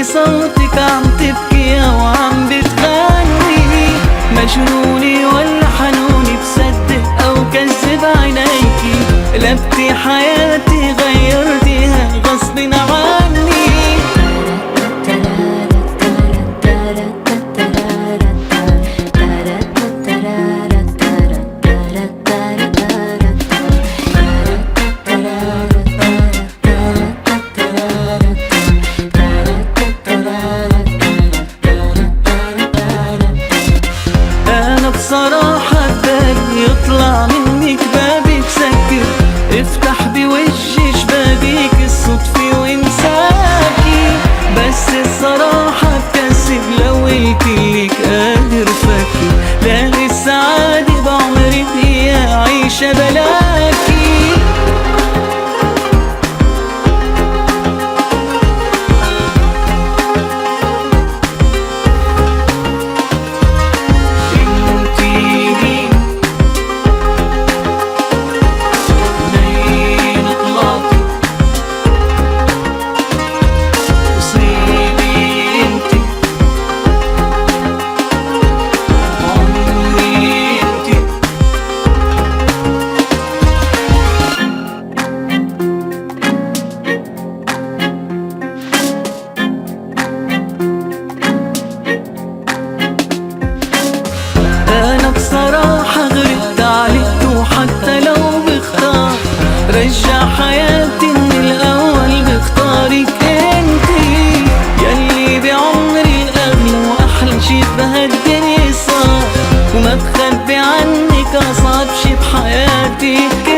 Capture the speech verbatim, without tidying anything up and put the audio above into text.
صوتك عم تبكي او عم بتغني، مجنوني ولا حنوني بصدق او كذب عينيكي، قلبتي حياتي غيرتيها غصب عني. بصراحة بدي يطلع منك بابي بسكر، افتح بوجهي شبابيك الصدفة وامساكي، بس الصراحة بكسب لو قلتلك قادر فكر، لاقي السعادة بعمري فيها عيشة بلاكي. بصراحة غرقت عليك وحتى لو بختار رجع حياتي من الأول بختارك انتي، يلي بعمري الأغلى وأحلى شي بهالدنيا صار، وما بخبي عنك أصعب شي بحياتي.